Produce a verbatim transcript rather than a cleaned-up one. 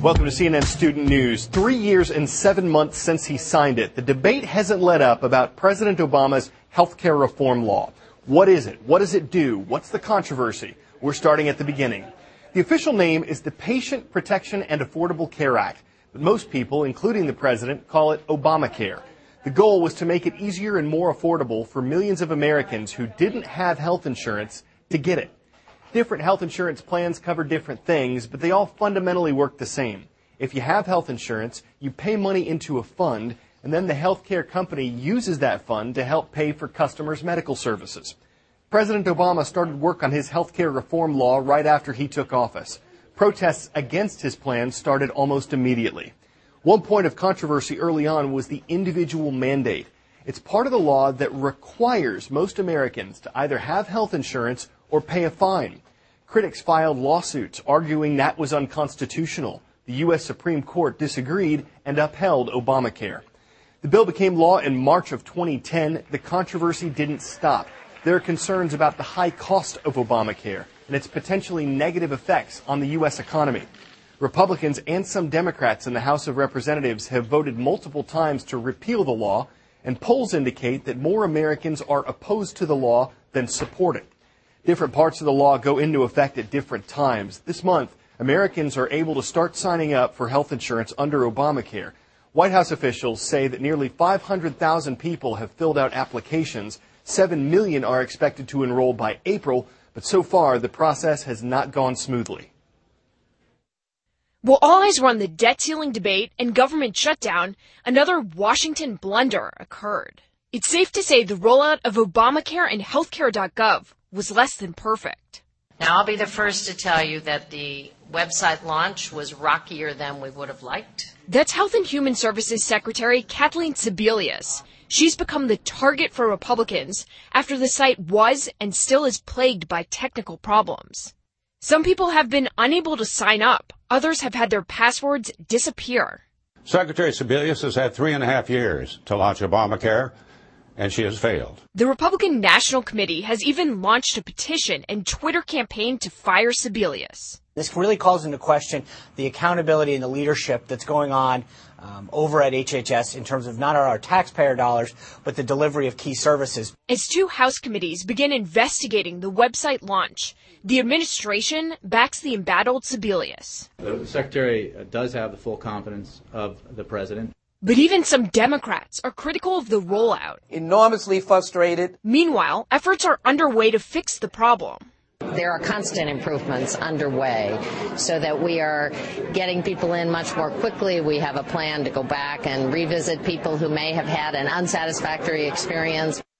Welcome to C N N Student News. Three years and seven months since he signed it, the debate hasn't let up about President Obama's health care reform law. What is it? What does it do? What's the controversy? We're starting at the beginning. The official name is the Patient Protection and Affordable Care Act, but most people, including the president, call it Obamacare. The goal was to make it easier and more affordable for millions of Americans who didn't have health insurance to get it. Different health insurance plans cover different things, but they all fundamentally work the same. If you have health insurance, you pay money into a fund, and then the health care company uses that fund to help pay for customers' medical services. President Obama started work on his health care reform law right after he took office. Protests against his plan started almost immediately. One point of controversy early on was the individual mandate. It's part of the law that requires most Americans to either have health insurance or pay a fine. Critics filed lawsuits arguing that was unconstitutional. The U S Supreme Court disagreed and upheld Obamacare. The bill became law in March of twenty ten. The controversy didn't stop. There are concerns about the high cost of Obamacare and its potentially negative effects on the U S economy. Republicans and some Democrats in the House of Representatives have voted multiple times to repeal the law, and polls indicate that more Americans are opposed to the law than support it. Different parts of the law go into effect at different times. This month, Americans are able to start signing up for health insurance under Obamacare. White House officials say that nearly five hundred thousand people have filled out applications. Seven million are expected to enroll by April, but so far the process has not gone smoothly. While all eyes were on the debt ceiling debate and government shutdown, another Washington blunder occurred. It's safe to say the rollout of Obamacare and healthcare dot gov was less than perfect. Now, I'll be the first to tell you that the website launch was rockier than we would have liked. That's Health and Human Services Secretary Kathleen Sebelius. She's become the target for Republicans after the site was and still is plagued by technical problems. Some people have been unable to sign up. Others have had their passwords disappear. Secretary Sebelius has had three and a half years to launch Obamacare, and she has failed. The Republican National Committee has even launched a petition and Twitter campaign to fire Sebelius. This really calls into question the accountability and the leadership that's going on um, over at H H S in terms of not our taxpayer dollars, but the delivery of key services. As two House committees begin investigating the website launch, the administration backs the embattled Sebelius. The Secretary does have the full confidence of the President. But even some Democrats are critical of the rollout. Enormously frustrated. Meanwhile, efforts are underway to fix the problem. There are constant improvements underway so that we are getting people in much more quickly. We have a plan to go back and revisit people who may have had an unsatisfactory experience.